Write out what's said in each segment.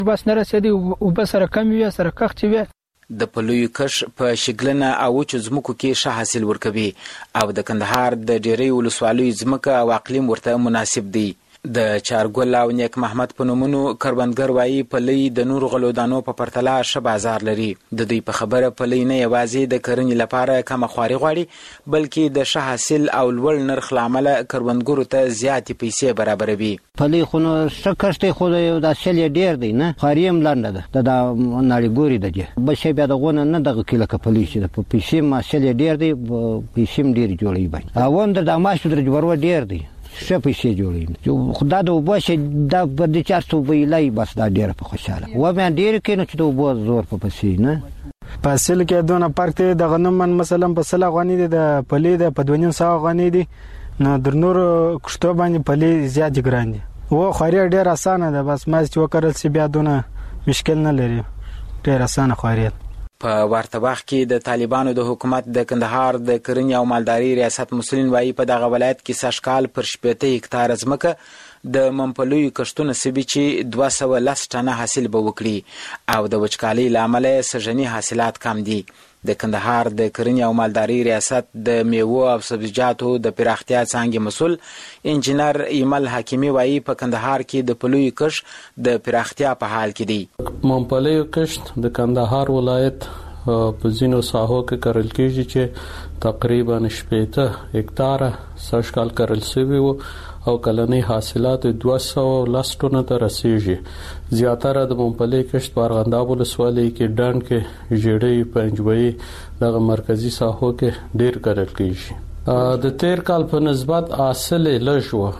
بس نه رسېدي او بس سره کم وي سره کښ وي. د پلوی کش په شګلنه او وچو ځمکو کې ښه حاصل ورکوي او د کندهار د ډېری ولسوالیو ځمکه او اقلیم ورته مناسب دی. د چارګل او نیک محمد په نومونو کروندګر وایي پلی د نورو غلو دانو په پرتله ښه بازار لري. د دوی په خبره پلی نه یوازې د کرنې لپاره کمه خواري غواړي بلکې د ښه حاصل او لوړ نرخ له امله کروندګرو ته زیاتې پیسې برابروي. پلی خو نو ښه کښت دی خو د حاصل یې ډېر دی نه خواري هم لنډه ده د ناړې ګوري ده بل شی بیا دغونه نه دغه کې لکه پلی چې د پیسې هم حاصل یې ډېر دی پیسې هم ډېرې جوړوي باندې او هم د ماشو درج برور ډېر دی ښه پیسې جوړوي خو دا د اوبو چې دا په دې چې هر څه ویلی بس دا ډېره په خوشحاله وبیا ډېر کې نو چې د اوبو زور په پسې نه په حاصل کې دونه فرق دی د غنم من مثلا په 100 افغانۍ دی د پلی د په 2.5 افغانۍ دی نو در نورو کښتو باندې پلی زیات ګران دي و خواري ډېر اسانه ده بس ما چې وکړل چې بیا دونه مشکل نه لري ډېر اسانه خواري. په ورته وخت کې د طالبانو د حکومت د کندهار د کرنې او مالداري ریاست مسؤلین وایي په دغه ولایت کې سږکال پر 80 هکتاره ځمکه د منپلویو کښتونه سوي چې 210 ټنه حاصل به وکړي او د وچکالۍ له امله سږني حاصلات کم دي. د کندهار د کرنې او مالداري ریاست د میوو او سبزیجاتو د پراختیا څانګې مسؤل انجینر ایمل حکیمی وایي په کندهار کې د پلویو کښت د پراختیا په حال کې دی. منپلویو کښت د کندهار ولایت په ځینو ساحو کې کرل کېږي چې تقریبا 80 هکتاره سږکال کرل شوي وو او کلنی حاصلات 210 ټنو ته رسیږي. زیاتره د منپلویو کښت په ارغنداب ولسوالۍ کې ډنډ کې ژړۍ پنجوي دغه مرکزی ساحو کې ډیر کرل کېږي. د تیر کال په نسبت حاصل لږ و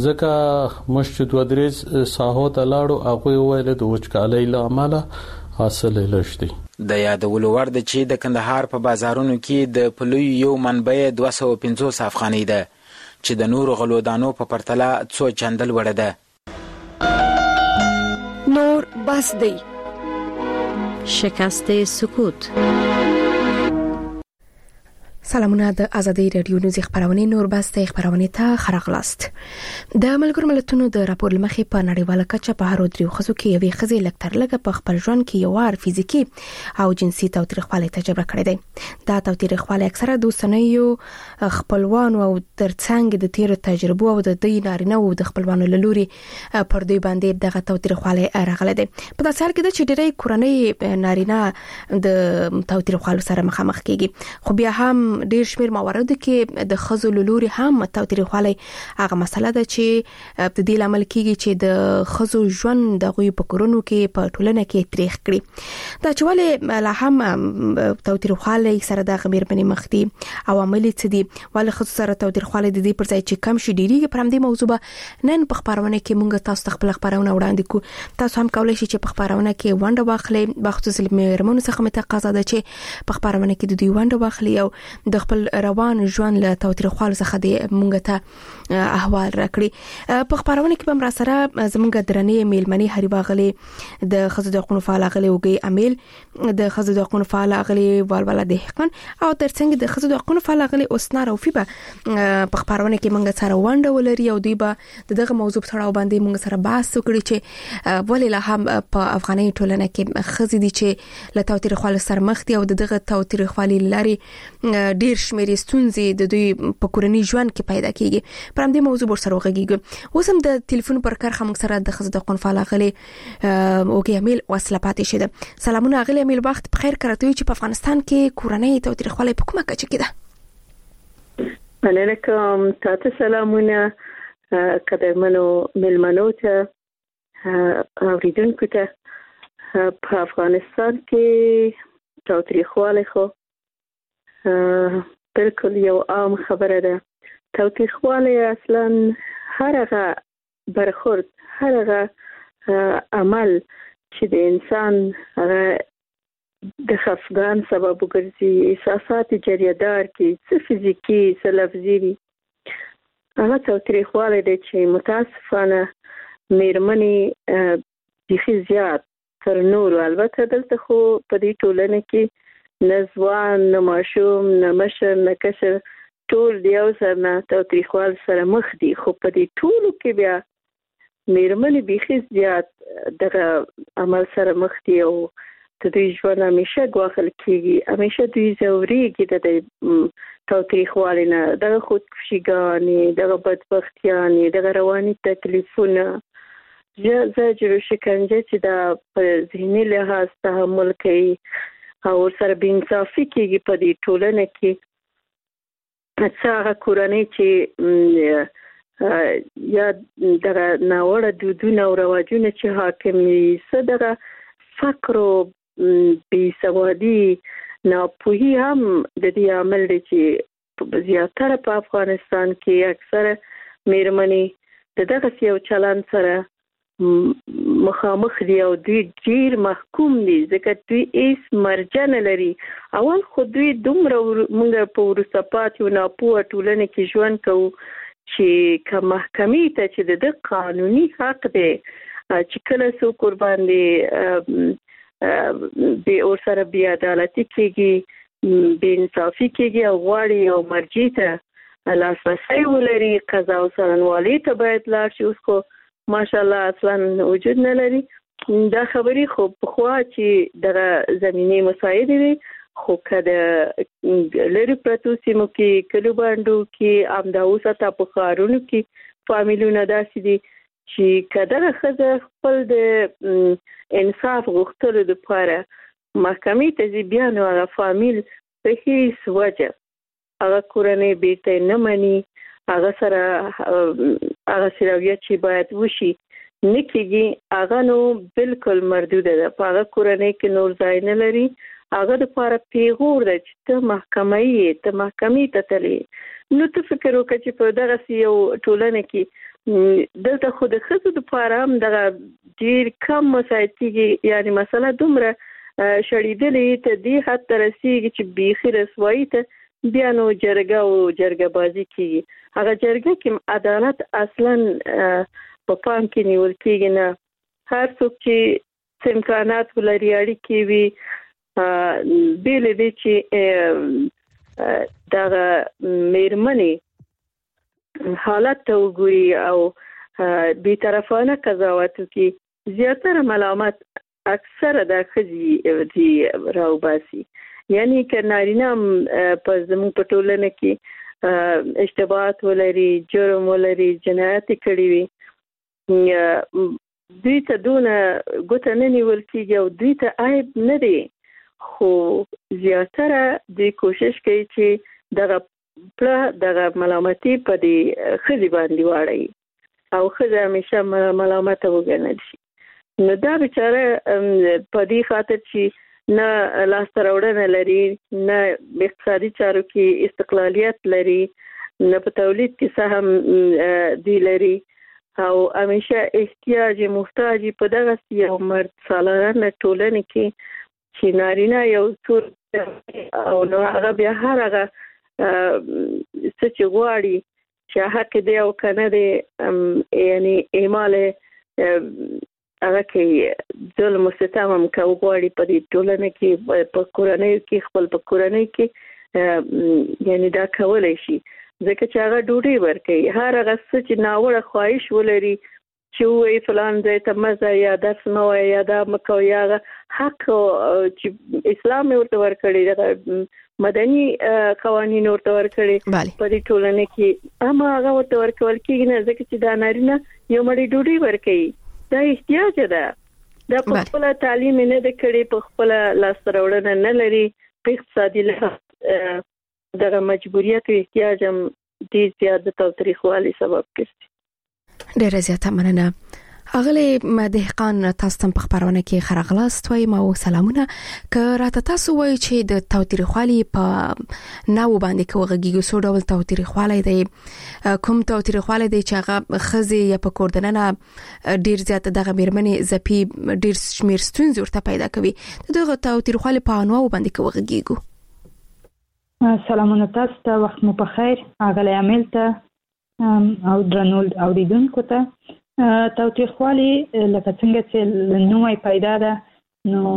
ځکه مشت 2-3 ساحو ته لاړو هغه ویل د وچکالۍ له امله حاصل لږ دی. د یادولو وړ ده چې د کندهار په بازارونو کې د پلوی یو منبع 250 افغانۍ ده چې د نورو غلو دانو په پرتله څو چندل وړه ده. نور بس دی. شکست سکوت. سلامونه د ازادي رادیو نیوز خبرونه نور بسته خبرونه ته خراغلاست. د ملګرو ملتونو د راپور لمخې په نړیواله کچه په هر دریو خزو کې یوې خزې لکتر لګه په خپل ژوند کې یو وار فزیکی او جنسي تاوتریخوالی تجربه کړې ده. دا تاوتریخوالی اکثره د اوسنیو خپلوانو او ترڅنګ د تیر تجربو او د دوی نارینه او د خپلوانو له لوري پر دوی باندې دغه تاوتریخوالی راغلی دی. په داسې حال کې چې ډېری کورنۍ نارینه د تاوتریخوالي سره مخامخ کیږي خو بیا هم ډیر شمیر موارد کې د خزو لوري هم تاوتریخوالی هغه مسله ده چې د دې لامل کیږي چې د خزو ژوند د غوي په کورونو کې په ټولنه کې تاریخ کړي. دا چې ولې لا هم تاوتریخوالی سره د غمیربنې مخدي عوامل څه دي ولې خزو سره تاوتریخوالی د دې پر ځای چې کم شي ډیریږي پر همدې موضوع نن په خبرونه کې مونږ تاسو خپل خبرونه وړاندې کوو. تاسو هم کولای شئ چې په خبرونه کې ونډه واخلئ. بخصوص مېرمنو څخه مې تقاضا ده چې په خبرونه کې د دوی ونډه واخلي او د خپل روان ژوند له تاوتریخوالي څخه د مونږ ته احوال راکړي. په خبرونه کې به را سره زمونږ درنې میلمنې هری واغلي د خزو د حقوقو فعال غلي وګي امیل د خزو د حقوقو فعال غلي والولا دهقان او ترڅنګ د خزو د حقوقو فعال غلي اوسنا روفي به په خبرونه کې مونږ سره ونډه ولري او دوی به دغه موضوع په اړه باندې مونږ سره بحث وکړي چې ولې لا هم په افغاني ټولنه کې خزي دي چې له تاوتریخوالي سره مخ دي او دغه تاوتریخوالي لري ډیر شمېر ستونزې د دوی په کورنۍ ژوند کې پیدا کیږي. پر همدې موضوع بر سره وغږیږو. اوس هم د ټلیفون پر کار خمک سره د خزو د حقوقو فعال غلي اوګي امیل وصله پاتې شه. سلامونه غلي امیل وخت په خیر کرته چې په افغانستان کې کورنۍ تاوتریخوالي په کومه کچه کې ده؟ علیکم تاسو سلامونه قدرمنو ملمنو ته اوریدونکو ته په افغانستان کې تاوتریخوالی خو بالکل یو عام خبره ده. تاوتریخوالی اصلا هر هغه برخورد هر هغه عمل چې د انسان د خفګان سبب وګرځي احساسات جریدار کې څه فزیکی څه لفظي وي هغه تاوتریخوالی دی چې متاسفانه میرمنې بیخي زیات تر نورو البته دلته خو په دې ټولنه کې نه ځوان نه ماشوم نه مشر نه کشر ټول د یو سر نه تاوتریخوالي سره مخ دي خو په دې ټولو کې بیا میرمنې بيخي زیات دغه عمل سره مخ دي او د دوی ژوند همیشه ګواښل کېږي، همیشه دوی ځورېږي د تاوتریخوالي نه، دغه خودکشیګانې، دغه بدبختیانې، دغه رواني تکلیفونه، زجر و شکنجه چې دا په ذهني لحاظ تحمل کوي او ورسره بېانصافي کېږي په دې ټولنه کې. څه هغه کورنۍ چې یا دغه ناوړه دودونه او رواجونه چې حاکم وي، څه دغه فقر او بېسوادي، ناپوهي هم د دې عامل دی چې زیاتره په افغانستان کې اکثره میرمنې د دغسې یو چلند سره مخامخ دي او دوی ډیر محکوم دي، ځکه دوی هیڅ مرجع نه لري. اول خو دوی دومره موږ په وروسته پاتې او ناپوهه ټولنه کې ژوند کوو چې که محکمې ته چې د قانوني حق دی چې کله څوک ورباندې ورسره بې عدالتي کېږي، بې انصافي کېږي او غواړي یو مرجع ته لاسرسی ولري، قضا او څارنوالۍ ته باید لاړ شي. اوس خو ماشاءالله اصلا وجود نه لري دا خبرې، خو پخوا چې دغه زمینې مساعدې وي، خو که د لرې پرتو سیمو کې، کلو بانډو کې، همدا اوس حتی په ښارونو کې فامیلونه داسې دي چې که دغه ښځه خپل د انصاف غوښتلو دپاره محکمې ته ځي، بیا نو هغه فامیل په هېڅ وجه هغه کورنۍ بیرته نه مني، هغه سره هغه رویه چې باید وشي نه کېږي، هغه نو بالکل مردوده ده، په هغه کورنۍ کې نور ځای نه لري. هغه دپاره پیغور ده چې ته محکمه یې، ته محکمې ته تلې. نو ته فکر وکړه چې په دغسې یو ټولنه کې دلته خو د ښځو دپاره هم دغه ډېر کم مساعد کېږي، یعنې مسله دومره شړېدلې ته دې حد ته رسېږي چې بیخي رسوایي ته بیا نو جرګه او جرګه بازي کېږي. هغه جرګه کې عدالت اصلا په پام کې نیول کېږي نه. هر څوک چې امکانات ولري، اړیکې وي، بې له دې چې دغه میرمنې حالت ته وګوري او بېطرفانه قضاوت وکړي، زیاتره ملامت اکثره د ښځې دي راوباسي. یعنی که نارینه هم په زموږ په ټولنه کې اشتباهات ولري، جرم ولري، جنایت کړي وي، دوی ته دونه ګوته نه نیول کېږي او دوی ته عیب نه دی، خو زیاتره دوی کوشش کوي چې دغه پړه دغه ملامتي په دې ښځې باندې واړوي او ښځه همیشه ملامته وګڼل شي. نو دا بیچاره په دې خاطر چې نه لاسته راوړنه لري، نه اقتصادي چارو کې استقلالیت لري، نه په تولید کې سهم دی لري او همیشه احتیاج محتاج په دغه یو مرد سالارانه ټولنه کې چې نارینه یو څور او نو هغه بیا هر هغه څه چې غواړي چې حق دی او که نه دی، یعنی اعمال هغه کې ظلم و ستم هم که وغواړي په دې ټولنه کې، په کورنیو کې، خپل په کورنۍ کې، یعنی دا کولی شي، ځکه چې هغه ډوډۍ ورکوي. هر هغه څه چې ناوړه خواهش ولري چې وایي فلان ځای ته مه ځه، یا درس مه وایه، یا دا مه کوه، یا هغه حق چې اسلام یې ورته ورکړی، دغه مدني قوانین ورته ورکړي په دې ټولنه کې، هم هغه ورته ورکول کېږي نه، ځکه چې دا نارینه یو مړی ډوډۍ ورکوي، دا احتیاج ده، دا په خپله تعلیم نه ده کړی، په خپله لاسته راوړنه نه لري، په اقتصادي لحاظ دغه مجبوریت او احتیاج هم ډېر زیات د تاوتریخوالي سبب ګرځي. ډېره زیاته مننه. اغلی دهقان تاسو ته په خبرونه کې خرغلاست وای ما سلامونه. که راته تاسو وای چې د تاوتریخوالي په ناو باندې کوغږیږي، څو ډول تاوتریخوالي دی، کوم تاوتریخوالي دی چې هغه خزي یا په کوردننه ډیر زیات دغه میرمنې زپی ډیر شمیر ستونزې ورته پیدا کوي، دغه تاوتریخوالي په ناو باندې کوغږیږي. سلامونه تاسو ته، وخت مو په خیر. اغلی عامل ته او درنول اوریدونکو ته. تاوتریخوالي لکه څنګه چې نومای پیدا ده، نو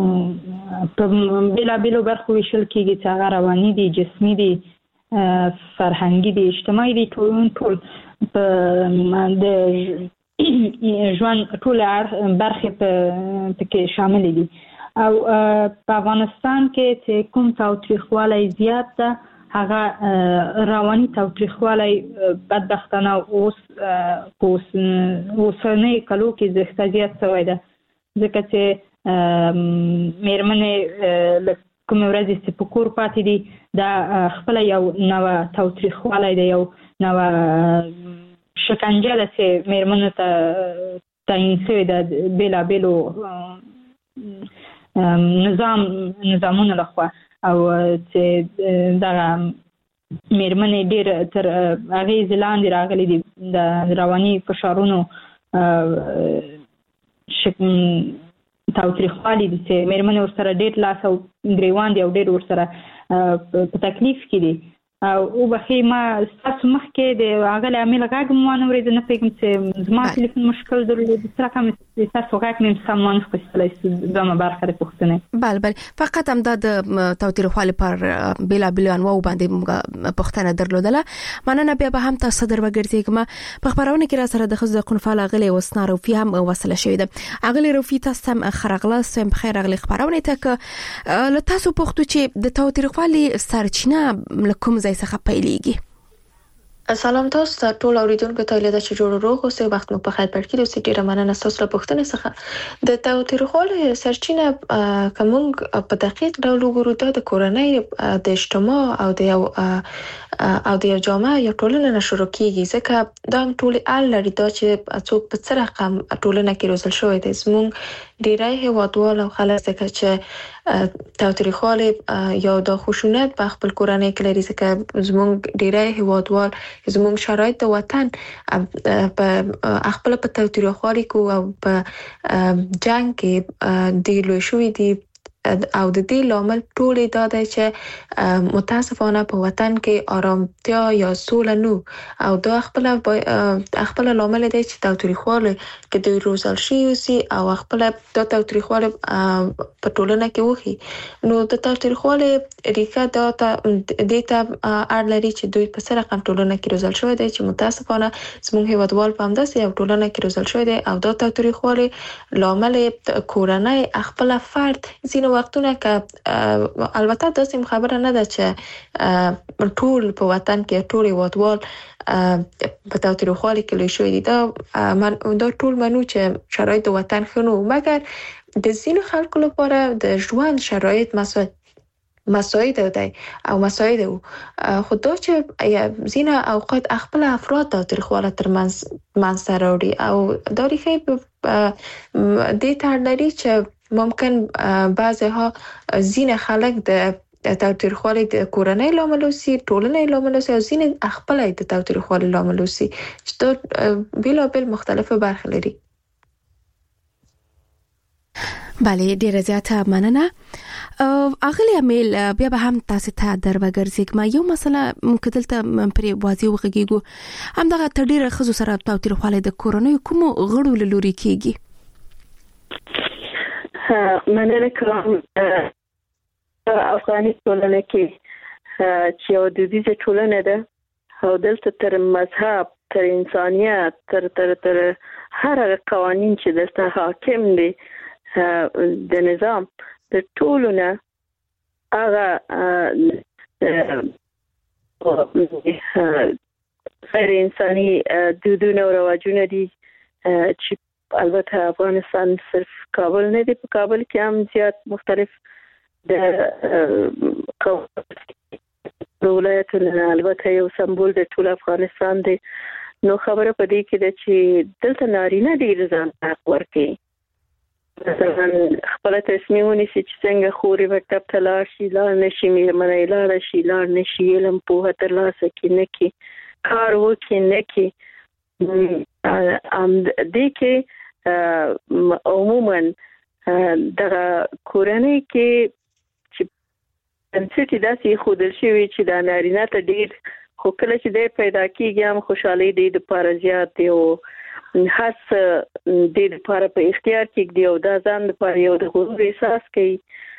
په بېلابېلو برخو ویشل کېږي چې هغه رواني دي، جسمي دي، فرهنګي دي، اجتماعي دي، ټول په د ژوند ټول برخې په کې شامل دي. او په افغانستان کې چې کوم تاوتریخوالی زیات ده هغه رواني تاوتریخوالی بدبختانه اوس په اوسنۍ کلو کې زیات شوی ده، ځکه چې میرمنې له کومې ورځې چې په کور پاتې دي دا خپله یو نوه تاوتریخوالی دی، یو نوه شکنجه ده چې میرمنو ته تعیین شوې ده بېلابېلو نظامونو لخوا، او چې دغه میرمنې ډېر تر اغېزې لاندې راغلي دي د رواني فشارونو تاوتریخوالي دي چې میرمنې ورسره ډېر لاس او ګریوان دي او ډېر ورسره په تکلیف کې دي. او بخې ما ستاسو مخکې د هغه عامل غږ مو وانه اورېده، نه پوهېږم چې زما تلیفون مشکل درلود، څه رقم ستاسو غږ مې سم وانه خیستلی دویمه برخه د پوښتنې. بله فقط همدا د تاوتریخوالي پر بېلابېلو انواعو باندې پوښتنه درلودله. مننه. بیا به هم تاسو در وګرځېږم. په خپرونه کې را سره د ښځو د حقونو فعال اغلې وسنا روفي هم وصله شوې ده. اغلې روفي تاسو هم ښه راغلاست، هم بخیر راغلې خپرونې ته. که له تاسو پوښتو چې د تاوتریخوالي سرچینه له کوم ځای څخه پیلېږي؟ سلام تاسو ته ټول اوریدونکو ته لیدل چې جوړ روغ اوسئ، وخت مو په خیر پړ کې دوی ډیره مننه تاسو له پوښتنې څخه. د تاوتریخوالي سرچینه کوم په دقیق ډول وګورو د کورنۍ د اجتماع او د یو جامعه یا ټولنه نه شروع کیږي، ځکه دا ټول اړ لري دا چې څوک په څه رقم ټولنه کې روزل شوی دی. زموږ ډیری هیوادوال او خلک ځکه چې تاوتریخوالي یا د خشونت په خپل کورنۍ کې لري، ځکه زموږ ډیری هیوادوال زموږ شرایط د وطن په خپل په تاوتریخوالي کو او په جنگ کې د لوی شوی دي، او د دې لامل ټول دا دی چې متاسفانه په وطن کې آرامتیا یا سوله نو، او دا خپل لامل دی چې تاوتریخوالي کې د روزل شي او خپل د تاوتریخوالي په ټولنه کې وخی. نو د تاوتریخوالي ریښه دا دیتا اړ لري چې دوی په سره رقم ټولنه کې روزل شوی دی، چې متاسفانه زموږ هیوادوال په همداسې یو ټولنه کې روزل شوی دی، او دا تاوتریخوالي لامل کورنۍ خپل فرد ځینې وختونه که البته داسې خبره نه ده چې ټول په وطن کې ټول هیوادوال په تاوتریخوالي کې لوی شوي دي، دا ټول منو چې شرایط د وطن ښه نه وو، مګر د ځینو خلکو لپاره د ژوند شرایط مساعد دی او مساعد وو، خو دا چې ځینې اوقات خپل افراد تاوتریخواله ترمنځ منځته راوړي، او دا ریښې دې ته اړ لري چې ممکن بعضی‌ها ځینې خلک د تاوتریخوالي د کورنۍ لامل وسی، ټولنې لامل وسی، او ځینې خپل د تاوتریخوالي لامل وسی، چې دا بېلابېل مختلفه برخې لري. بله ډیره زیاته مننه. اغلی امیل بیا به هم تاسو ته در وګرځېږم. یو مسله ممکن دلته پرې واضح وغږیږو، همدغه تر ډیره ښځو سره تاوتریخوالی د کورنۍ کومو غړو له لوري کیږي؟ مننه کوم. افغاني ټولنه کې چې یو دودیزه ټولنه ده، او دلته تر مذهب، تر انسانیت، تر هر قوانین چې دلته حاکم دي د نظام د ټولونه هغه غیر انساني دودونه او رواجونه دي، چې البته افغانستان صرف کابل نه دی، په کابل کې هم زیات مختلف د ولایتونه البته یو سمبول د ټول افغانستان دی. نو خبره په دې کې ده چې دلته نارینه ډېر ځان حق ورکوي، مثلا خپل تصمیم ونیسي چې څنګه خوري مکتب ته لاړ شي، لاړ نشي، مېرمنې لاړه شي، لاړ نشي، علم پوهه ترلاسه کړي نه کړي، کار وکړي نه کړي. دې کې عموما دغه کورنۍ کې چې بنسټ داسې ښودل شوي چې دا نارینه ته ډېر، خو کله چې دی پیدا کېږي هم خوشحالۍ دی دپاره زیات دی، او هڅ دی دپاره په اختیار کېږدي، او دا ځان دپاره یو د غرور احساس کوي،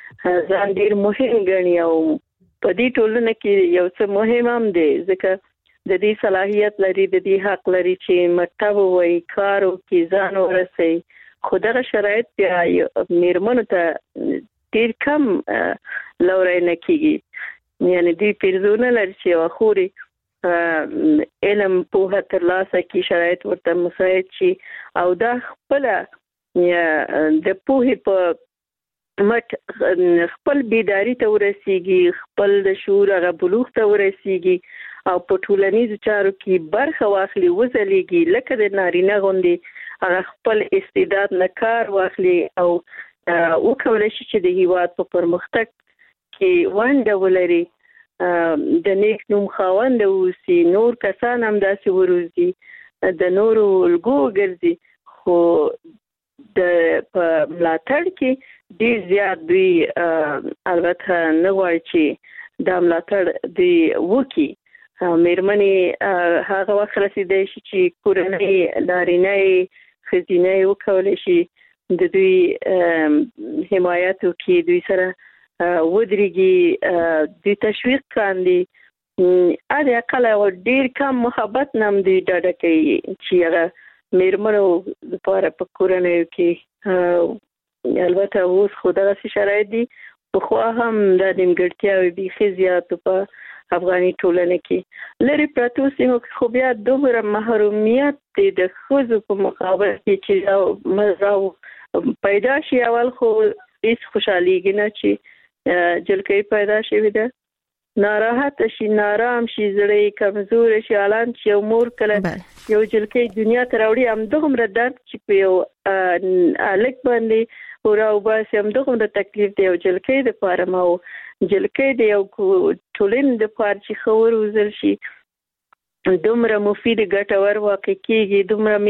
ځان ډېر مهم ګڼي. او په دې ټولنه کې یو څه مهم هم دی، ځکه د دې صلاحیت لري، د دې حق لري چې مکتب وای کارو کې ځان ورسي. خدای شرایط بیا میرمنو ته ډیر کم لوري نه کیږي، یعنی دې پیرزونه لري چې واخوري علم په ترلاسه کې شرایط ورته مساعد شي او دا خپل د پوهې په مټ خپل بیداری ته ورسیږي، خپل د شعور هغه بلوغ ته ورسیږي او په ټولنیزو چارو کې برخه واخلي، وځلېږي لکه د نارینه غوندې هغه خپل استعداد نه کار واخلي او وکولای شي چې د هیواد په پرمختګ کې ونډه ولري، د نیک نوم خاوند اوسي، نور کسان هم داسې وروزي، د نورو الګو ګرځي. خو د ملاتړ کې ډیر زیات دوی البته نه غواړي چې د ملاتړ دی وکي. مېرمنې هغه وخت رسیدای شي چې کورنۍ نارینه ښځینه وکولای شي د دوی حمایت وکړي، دوی سره ودرېږي، د تشویق کاندي، اده اقل ډیر کم محبت نام دی ډاډه کوي چې هغه میرمنو لپاره په کورنۍ کې البته اوس خو دغه شرایط دي، خو هم د نیمګړتیاوې بیخي زیات په افغاني ټولنه کې لري پراته سیمو کې. خو بیا دومره محرومیت دی د ښځو په مقابل کې چې مزاو پیدا شي. اول خو هیڅ خوشحالېږي نه چې جلکۍ پیدا شوې ده، ناراحت شي، نارام شي، زړه کمزور شي. الان چې یو مور کله یو جلکۍ دنیا ته راوړي همدغومره درد چې په یو هلک باندې وراو باسي همدغومره تکلیف دی یو جلکۍ دپاره. ما جلکۍ د یو ټولنې دپاره چې ښه وروزل شي دومره مفید ګټور واقع کېږي، دومره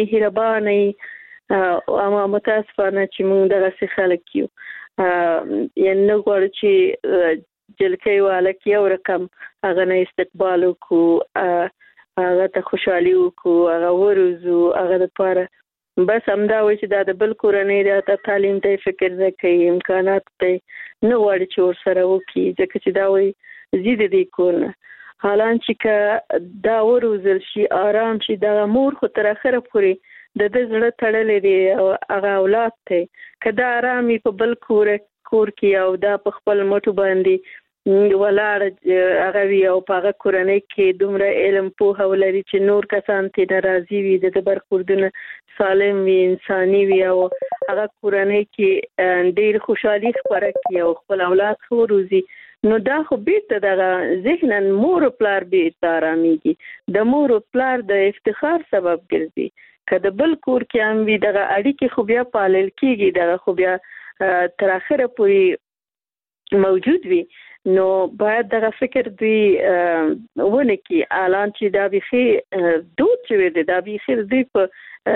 مهربانه اما متاسفانه چې موږ دغسې خلک یو، یعنی نه غواړو چې جلکۍ والک یو رقم هغه نه استقبال وکړو، هغه ته خوشحالي وکړو، هغه وروزو، هغه دپاره بس همدا وایي چې دا د بل کورنۍ ده، ته تعلیم ته فکر نه کوي، امکانات ته نه غواړي چې ورسره وکړي، ځکه چې دا وایي زه د دې کور نه. حالان چې که دا وروزل شي، آرام شي، دغه مور خو تر اخره پورې د ده زړه تړلی دی او هغه اولاد دی، که دا آرام په بل کور کې او دا په خپل مټو باندې ولاړ هغه وي او په هغه کورنۍ کې دومره علم پوهه ولري چې نور کسان ترې راضي وي، د برخوردونه سالم وي، انساني وي او هغه کورنۍ کې ډېر خوشحالي خپره کړي او خپل اولاد ښه وروزي، نو دا خو بیرته دغه ذهناً مور و پلار بیرته آرامیږي، د مور و پلار د افتخار سبب ګرځي. که د بل کور کې هم وي دغه اړیکې خو بیا پالل کېږي، دغه خو بیا تر اخره پورې موجود وي، نو باید دغه فکر دوی ونه کړي. الان چې دا بیخي دود شوی دی، دا بیخي دوی په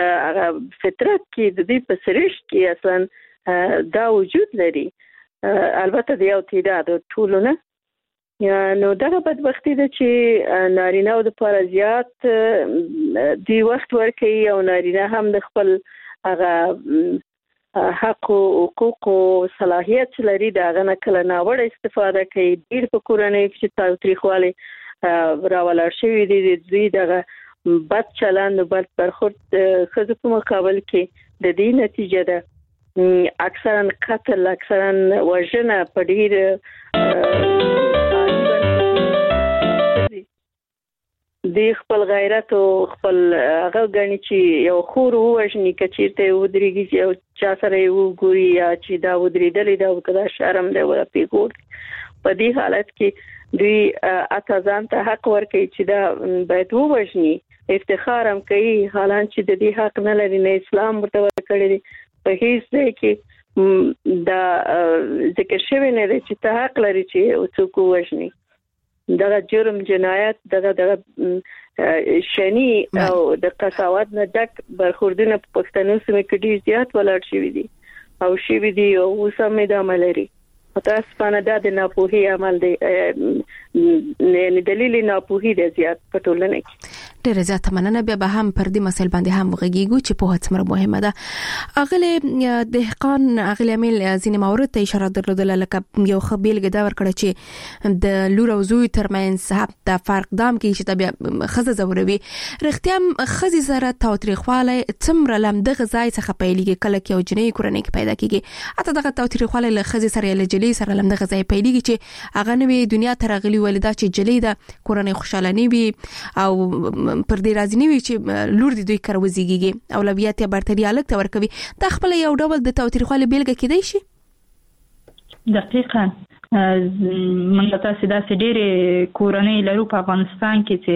فطرت کې د دوی په سرشت کې اصلا دا وجود لري، البته د یو تعداد ټولو نه. نو دغه بدبختي ده چې نارینه د لپاره زیات دی وخت ورکوي او نارینه هم د خپل هغه حق او حقوق او صلاحیت لري د هغه نه کله ناوړه استفاده کوي. ډېر په کورنۍ کې چې تاوتریخوالی راولاړ شوي دي، دوی دغه بد چلند او بد برخورد ښځو په مقابل کې د دې نتیجه ده اکثرا قتل، اکثرا وژنه په ډېر د خپل غیرت او خپل هغه غني چې یو خور ووژني، که چیرته ودرېږي چې یو چا سره یې وګوري یا چې دا ودرېدلی دا که دا شرم دی ولا پیغور. په دې حالت کې دوی اته ځان ته حق ورکوي چې دا باید ووژني، افتخار هم کوي، حالان چې د دې حق نه لري، نه اسلام ورته ورکړی دی. په هیڅ ځای کې دا ذکر شوی نه دی چې ته حق لري چې څوک ووژني. دغه جرم، جنایت، دغه شنی او د قساوت نه ډک برخوردونه په پښتنو سیمه کې ډیر زیات ولاړ شوي دي او شوي دي او اوس هم ادامه لري. متاسفانه دا د ناپوهۍ عمل دی، یعنې دلیل ناپوهي دی زیات په ټولنه کې. ډېر زیات مننه. بیا به هم پر دې مسایل باندې هم وغږیږو چې په هڅه مهمه ده. اغلی دهقان اغلی امیل ځینې موارد ته اشاره درلودله، لکه یو ښه بیلګه دا ورکړه چې د لور او زوی ترمنځ د فرق دام کې چې بیا ښځه ځوروي. رښتیا هم ښځې سره تاوتریخوالی څومره له همدغه ځای څخه پیلېږي کله چې یو جنۍ کورنۍ کې پیدا کېږي؟ حتی دغه تاوتریخوالی له ښځې سره یا له جلۍ سره له همدغه ځای پیلېږي چې هغه نوې دنیا ته راغلي ولې دا چې جلۍ ده کورنۍ خوشحاله نه وي او پر دې راضي نه وي چې لور دې دوی کره وزېږېږي، اولویت یا برتري هلک ته ورکوي. دا خپله یو ډول د تاوتریخوالي بیلګه کېدی شي؟ دقیقاً موږ تاسو داسې ډېرې کورنۍ لرو په افغانستان کې چې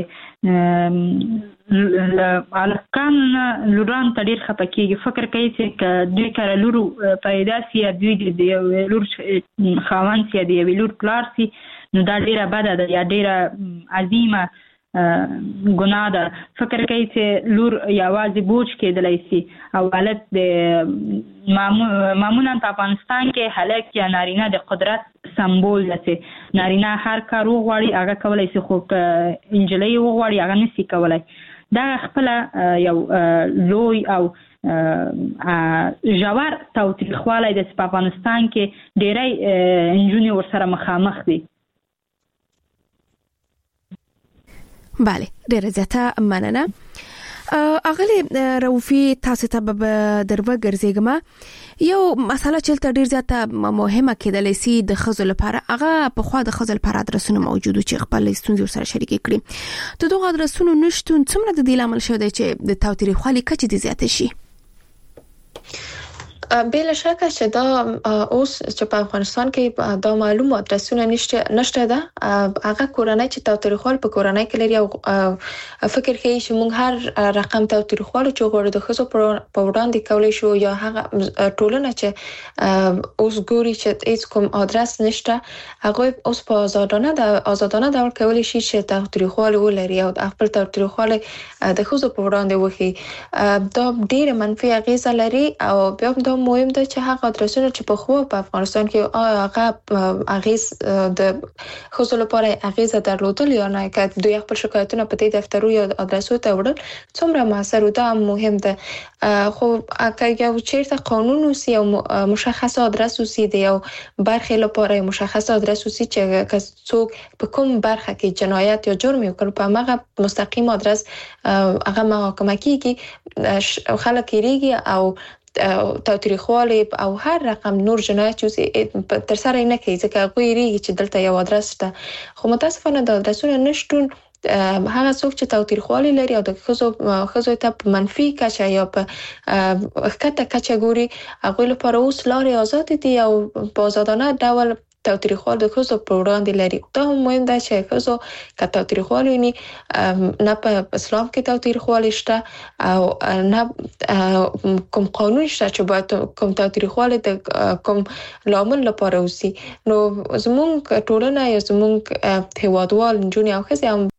هلکان لورانو ته ډېر خفه کېږي، فکر کوي چې که دوی کره لور پیدا سي یا دوی د یوې لور خاوند سي یا د یوې لور پلار سي نو دا ډېره بده ده یا ډېره عظیمه ګناه ده. فکر کوي چې لور یوازې بوج کېدلی سي او هلک د معمولا په افغانستان کې هلک یا نارینه د قدرت سمبول ده چې نارینه هر کار وغواړي هغه کولی سي، خو که نجلۍ وغواړي هغه نسي کولی. دا خپله یو لوی او ژور تاوتریخوالی ده چې په افغانستان کې ډېری نجونې ورسره مخامخ دي. بله، ډېره زیاته مننه. اغلی روفي تاسو ته به در وګرځېږم. یو مسله چې ډېر زیاته مهمه کېدلی سي د ښځو لپاره، هغه پخوا د ښځو لپاره ادرسونه موجود وو چې خپل ستونزې ورسره شریکې کړي. د دغو ادرسونو نشتون څومره د دې لامل شوی دی چې د تاوتریخوالي کچه دې زیاته شي؟ بلا شکه چې دا اوس چې په افغانستان کې دا معلوم ادرسونه نشته ده. هغه کورنۍ چې تاوتریخوالي په کورنۍ کې لري او فکر کوي چې موږ هر رقم تاوتریخوالي چې غواړو د ښځو په وړاندې کولی شو، یا هغه ټولنه چې اوس ګوري چې هیڅ کوم ادرس نشته، هغه اوس په آزادانه ډول کولی شي چې تاوتریخوالي ولري او خپل تاوتریخوالي د ښځو په وړاندې وښيي. دا ډېره منفي اغیزه لري او بیا دا مهم ده چې هغه ادرسونه چې په خو په افغانستان کې هغه اغیز د ښځو لپاره اغیزه درلودل یا نه، که دوی خپل شکایتونه په دې دفترو یا ادرسو ته وړل څومره موثر و. دا مهم ده. خو اگه یو چیرته قانون وسی او مشخص ادرس وسی دی او برخې لپاره مشخص ادرس وسی چې څوک په کوم برخه کې جنایت یا جرم وکړ په هغه مستقیم ادرس هغه محاکمه کیږي، خلک کېږي او تاوتریخوالی او هر رقم نور جنایت تر سره نه کوي ځکه هغوی ریږي چې دلته یو ادرس شته. خو متاسفانه د ادرسونو نشتون هغه څوک چې تاوتریخوالی لري او د ښځو ته په منفي کچه یا په ښکته کچه ګوري، هغوی لپاره اوس لارې آزاد دي او په آزادانه ډول تاوتریخوالي د ښځو په وړاندې لري. دا هم مهم ده چې ښځو که تاوتریخوالی ویني، نه په اسلام کې تاوتریخوالی شته او نه کوم قانون شته چې باید کوم تاوتریخوالی د کوم لامل لپاره وسی. نو زموږ ټولنه یا زموږ هیوادوال نجونې او ښځې هم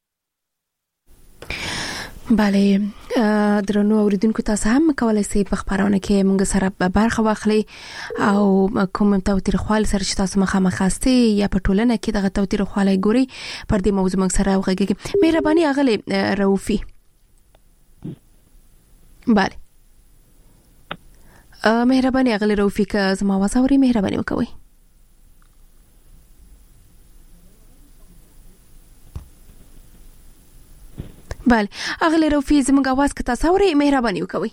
بله درنو اوریدونکو تاسو هم کولای شئ په خبرونه کې موږ سره برخه واخلئ او کوم تاوتریخوالي سره چې تاسو مخامخ یاستئ یا په ټولنه کې دغه تاوتریخوالي ګوري پر دې موضوع موږ سره وغږیږئ. مهرباني اغلی روفي. بله مهرباني اغلی روفي که زما आवाज اورئ مهرباني وکوئ. بله اغلی روفي زموږ आवाज که تاسو اورئ مهرباني وکوئ.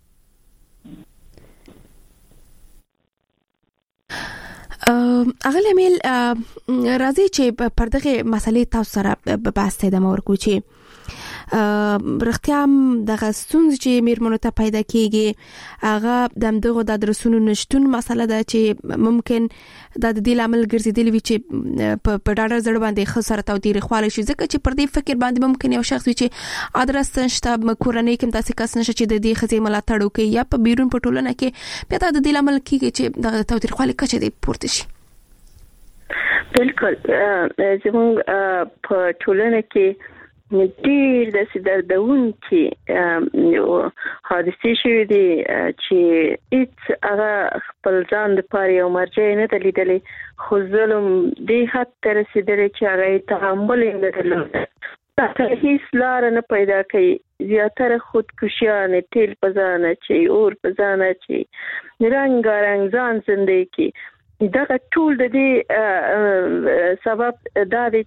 اغلی امیل راځي چې پر دغه مسلې تاسو سره بحث ته ادامه ورکړو چې رښتیا هم دغه ستونزې چې میرمنو ته پیدا کیږي هغه د همدغو د ادرسونو نشتون مسله ده چې ممکن دا د دې لامل ګرځېدلی وي چې په ډاډه زړه باندې ښه سره تاوتریخوالی شي، ځکه چې پر دې فکر باندې ممکن یو شخص وي چې ادرس نشته، کورنۍ کې داسې کس نشته چې د دې ښځې ملاتړ وکړي یا په بیرون په ټولنه کې بیا دا د دې لامل کیږي چې د تاوتریخوالي کچه دې پورته شي. بالکل زموږ په ټولنه کې ډېر داسې دردونکي حادثې شوې دي چې هیڅ هغه خپل ځان لپاره یو مرجع نه ده لیدلې، خو ظلم دې حد ته رسېدلی چې هغه یې تحمل یې نه درلود. هیڅ لار نه پیدا کوي. زیاتره خودکشیان، تیل په ځان اچي، اور په ځان اچي، رنګارنګ ځان زندگی کی. دغه ټول د دې سبب دا دی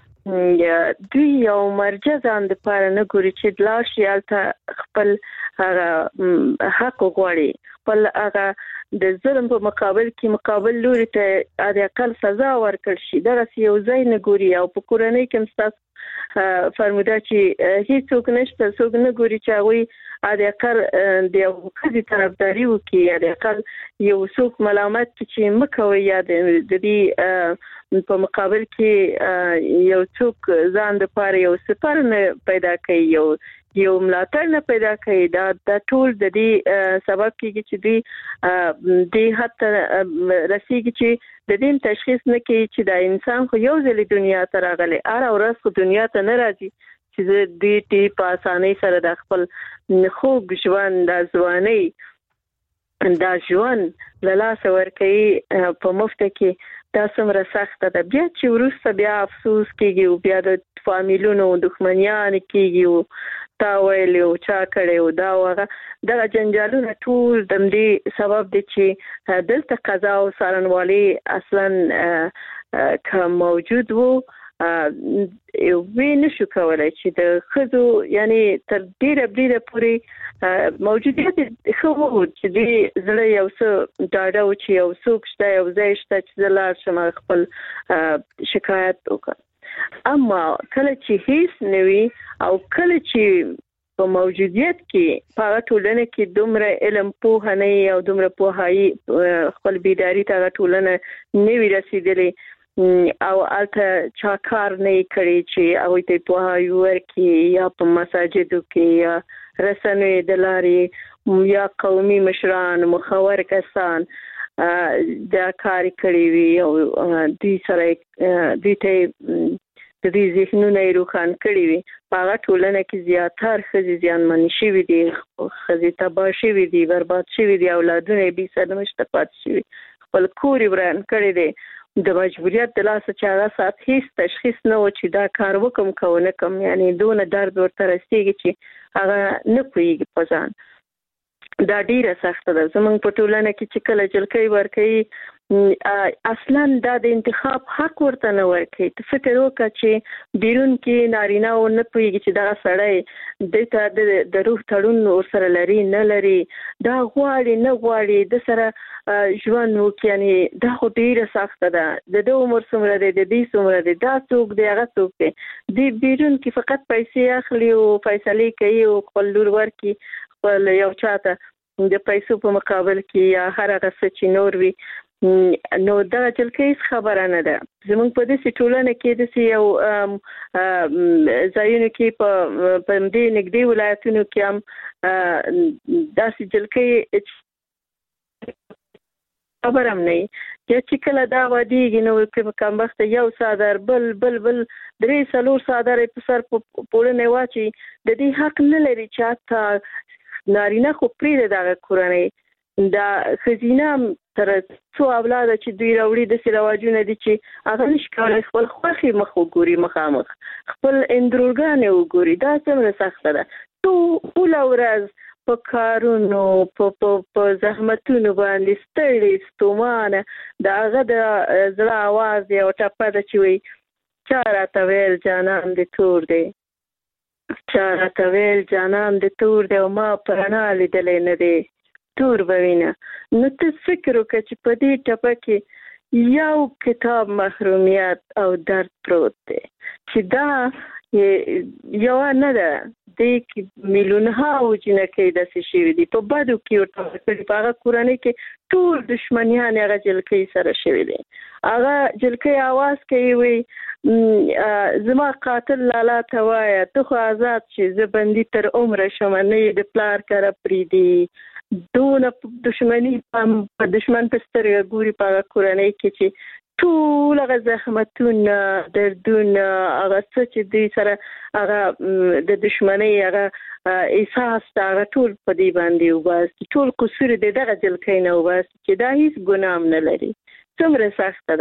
چې دوی یو مرجع ځان د پاره نه ګوري چې د لاشي الته خپل حق غواړي، خپل هغه د ظلم په مقابل لوري ته د اقل سزا ورکړ شي. دغه یو ځای نه ګوري او په کورنۍ کې مستاس فرموده چې هیڅوک نشته، څوک نه ګوري چې هغه د اقل د یو خدي طرفداري وکړي، د اقل یو څوک ملامت چې مکوي یا د دې په مقابل کې یو څوک ځان د پاره یو سفر نه پیدا کوي، یو ملاتړ نه پیدا کوي. دا ټول د دې سبب کیږي چې دوی د حتی رسیږي چې د دې تشخیص نه کوي چې دا انسان خو یو ځل دنیا ته راغلی، هر ورځ خو دنیا ته نه راځي چې دوی په اسانۍ سره د خپل خوږ ژوند د ځوانۍ دا ژوند له لاسه ورکوي په مفته کې. دا څومره سخته ده. بیا چې وروسته بیا افسوس کیږي او بیا د فامیلونو دښمنیان کیږي او تا ویلو چا کړو دا وغه د جنجالونو ټول د دې سبب دي چې دلته قضا او څارنوالي اصلا که موجود وو وی نشو کولای چې د خزو یعنی تر ډیره پورې موجودیت خو چې د زړه یو څه ډاډه و چې یو څوک شته، یو ځای شته چې زلار شم خپل شکایت وکړم. اما کله چې هیڅ نوي او کله چې په موجودیت کې په ټولنه کې دومره علم پوهه نه او دومره پوهایي خپل بیداری ته ټولنه نوي رسیدلې او الته چا کار نه کړی چې او ته پوهایي ورکي یا په مساجدو کې یا رسنوي د لارې یا قومي مشران مخور کسان دا کار کړی وي او دوی سره دوی ته د دې ذهنونه روښان کړی وي. په ټولنه کې زیاتره خزي ځانمن شوي دي، خزي تباه شوي دي، برباد شوي دي، اولادونه به سرمشت پات شوي، خپل کور وران کړی دي. د مجبوریت د لاسه چې هغه سات هیڅ تشخیص نه و چې دا کار وکم کو نه کم، یعنی دونه درد ورته رسیږي چې هغه نه پوهیږي په ځان. دا ډیره سخته ده. زمونږ په ټولنه کې چې کله جلکۍ ورکوي اصلا دا د انتخاب حق ورته نه ورکوي. ته فکر وکړه چې بیرون کې نارینه و نه پوهیږي چې دغه سړی دته د روح تړون ورسره لري نه لري، دا غواړي نه غواړي د سره ژوند وکړي. یعنی دا خو ډیره سخته ده. د دې عمر څومره دی، د دې څومره دی، دا څوک دی، هغه څوک دی. د بیرون کې فقط پیسې اخلي او فیصله کوي او خپل لور ورکي خپل یو چاته د پیسو په مقابل کې یا هر هغه څه چې نور وي. نو دا جلکې خبره نه ده. زموږ په دې ټولنه کې د یو ځایونو کې په دې نږدې ولایتونو کې هم داسې جلکې خبرم نه چې کله دا ودیږي نو په کمبخت یو صادر بل 3-4 صادر په سر په پوره واچي. د دې حق نه لري چې حتی نارینه خو پرې دغه کورنۍ دا خزینه تر څو اولاد چې دوی راوړي د سلواجونه دي چې هغه نشي کولای خپل خوخي مخ وګوري، مخامخ خپل اندروګان وګوري. دا څومره سخته ده. ټول ورځ په کارونو په زحمتونو باندې ستړي ستومانه د هغه د زړه आवाज یو ټپه ده چې وي چا راته ویل جانان دې تور دی، چا راته ویل جانان دې تور دی او ما پرانا لیدلې نه دی تور بوینه. نو ته فکر وکړه چې په دې ټپه کې یو کتاب محرومیت او درد پروت دی چې دا یو نه ده. د میلیونها وجنکې د څه شي دي په بدو کې ورته په هغه کورنۍ کې ټول دشمنیان هغه جلکې سره شوي دي. هغه جلکې आवाज کوي وي زما قاتل لالا ته وایه ته خو آزاد شي، زه بندي تر عمره شم، نه د پلار کره پریدي. دونه دشمنی په دشمن په سترګه ګوري په هغه کورنۍ کې چې ټول هغه زحمتونه دردونه هغه څه چې دوی سره هغه د دشمنۍ هغه احساس هغه ټول په دې باندې وباسي. ټول قصور د دغه جلکۍ نه وباسي چې دا هیڅ ګناه نه لري. څومره سخته ده.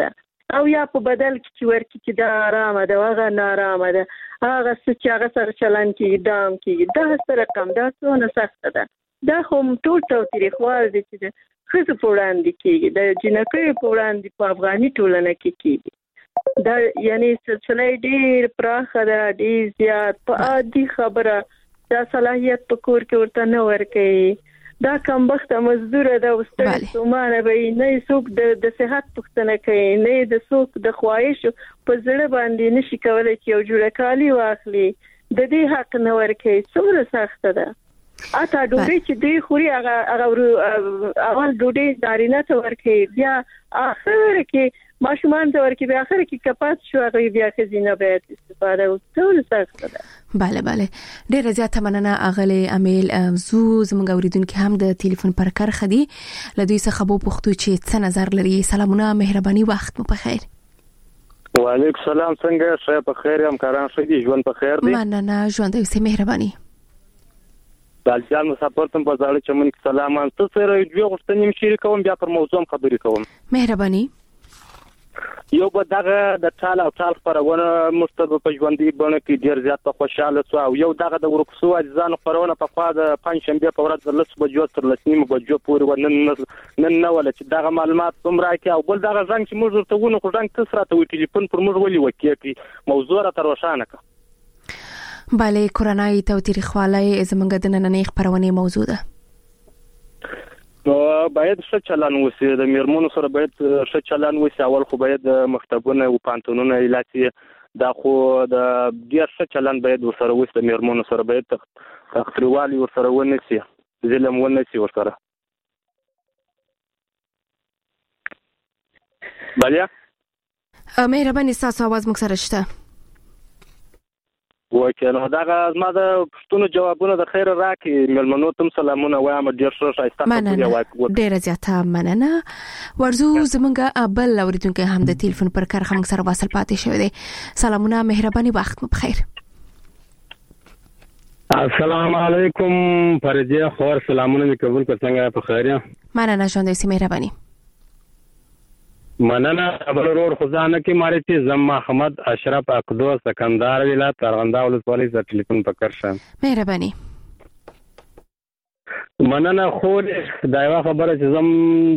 او یا په بدل کې چې ورکی چې دا آرامه ده هغه نارامه ده هغه چې هغه سره چلن کېږي دام کېږي دا څه رقم دا څونه سخته ده دا خو ټول تاوتریخوال دی چې د ښځو په وړاندې کېږي د جنکیو په وړاندې په افغاني ټولنه کې کېږي دا یعنی سلسله ډېر پراخه ده ډېر زیات په عادي خبره دا صلاحیت په کور کې ورته نه ورکوي دا کمبخته مزدوره ده او ستړي ستومانه به نه څوک د صحت پوښتنه کوي نه د څوک د خواهش په زړه باندې نشي کولی چې یو جوړه کالي واخلي د دې حق نه ورکوي څومره سخته ده اته ډوډۍ چې دی خوري هغه اول ډوډۍ نارینه ته ورکوي بیا اخر کې ماشومان ته ورکوي بیا اخر کې کپات شو هغه بیا خزینه باید استفاده وکړي سخته ده بله ډیره زیاته مننه اغلی امیل زموږ اوریدونکو هم د ټلیفون پر کرخه دي لدوی څخه بو پښتو چې څه نظر لري سلامونه مهرباني وخت مو په خیر وعلیکم السلام څنګه شه په خیر یم کاران شدي ژوند په خیر دی مننه ژوند اوسه مهرباني دالجان مسافر تم په ځاله چمن کې سلام تاسو سره یو غوښتنې مشرکوم بیا پر موضوع خبرې کوم مهرباني یو به دغه د ټال او ټال خبرونه مستبه په ژوندۍ بڼه کې ډیر زیات خوشاله شو او یو دغه د ورکسو اجزان خبرونه په خوا د پنځشنبه په ورځ د 10 بجو تر 9 بجو پورې نن ول چې دغه معلومات کوم راکې او بل دغه ځنګ چې موږ ورته ونه خو ځنګ کس راته وی ټلیفون پر موږ ولي وکړي موضوع را تر وشانه کا بله کورونای تاوتریخوالی زمونږ د نننۍ خبرونه موضوع ده نو باید ښه چلن وسی د میرمنو سره باید ښه چلن وسی اول خو باید مکتبونه او پانتونونه ایلاتی دا خو د ډیر ښه چلن باید ورسره وسی د میرمنو سره باید تخریوالي ورسره ونسی ظلم ونسی ورسره بلیا مهرباني تاسو आवाज مو سره شته وکړه دغه ما د پښتون جوابونه د خیر راکې ملمنو تم سلامونه وایم ډیر ښه شایسته مننه ډیر زیاته مننه ورزو زمونږه ابل اوریدونکو هم د ټلیفون پر کار هم سره وصل پاتې شوی دی سلامونه مهرباني وخت مو بخیر السلام علیکم فرجه خور سلامونه می قبول کو څنګه په خیر یم مننه ژوند سي مهرباني مننه خبرور خدانه کې ماره چې زم محمد اشرف اقدو سکندر ولایت ارغنداو ولسوالۍ ز ټلیفون پکړ شم مهرباني مننه خو دا یو خبره چې زم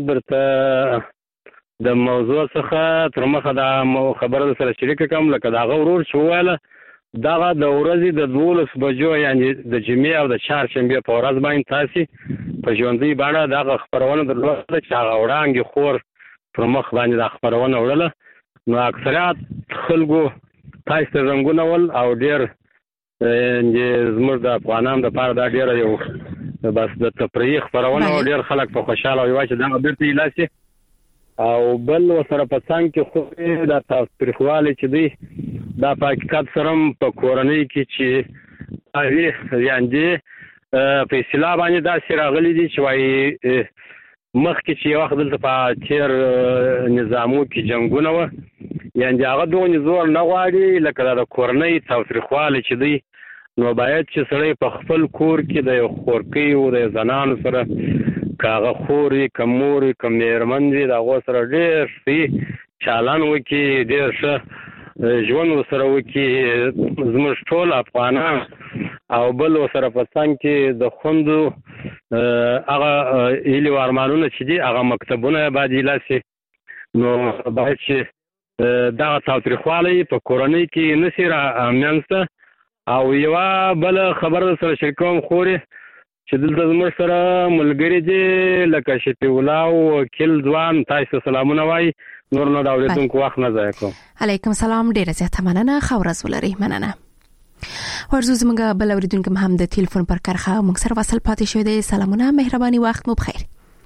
درته د موضوع څخه تر مخه دا خبره سره شریک کوم لکه دا غورور شواله دغه د ورځې د 12 بجو یعنی د جمعې او د چهارشنبه په ورځ باندې تاسو په ژوندۍ باندې دا خبرونه درلوده چې هغه وړاندې خور پر مخ باندې د خبرونه وړله نو اکثریت خلکو تاسو څنګه ول او ډیر زموږ د افغانانو د پاره دا ډیر یو بس د تفریح خبرونه ډیر خلک په خوشاله وي چې دا بیرته ایلاسي او بل سره په څنګه کې خو دا تفریحواله چې دی دا په حقیقت سره په کورنۍ کې چې یعنی په اسلام باندې دا سراغلي دي چې وایي مخکې چې وخت دلته په تیر نظامو کې جنگونه و یعنی هغه دوه زور نه غواړي لکه د کورنۍ تاوتریخواله چې دی نو باید چې سړی په خپل کور کې د خورکۍ او د زنانو سره کاغه خوري کموري کمېرمن دي دا غو سره ډېر سي چالان وکي ډېر ښه ژوند سره وکي زموږ ټول افغانان او بل سره په څنګ کې د خوندو هغه ایلی ارمانونه چې دي هغه مکتبونه باید لاسي نو باید چې دا تاوتریخوالی په کورنۍ کې نسی را امنسته او یو بل خبر سره شریکوم خوري چې دلته زموږ سره ملګری دي لکه شفیع الله او وکیل ځوان تاسو سلامونه وای نور نو دا اوریدونکو وخت نه ضایع کوم علیکم سلام ډیره زیاته مننه خورز ولري مننه ورزو زمونږ بل اوریدونکو هم د ټلیفون پر کرخه موږ سره وصل پاتې شوی دی سلامونه مهرباني وخت مو بخیر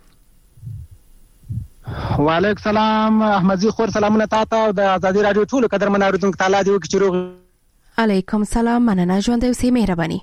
وعلیکم سلام احمدزي خور سلامونه تاسو او د ازادي رادیو ټول قدر من اوریدونکو تعالی دی چې روغ علیکم سلام مننه ژوند اوسې مهرباني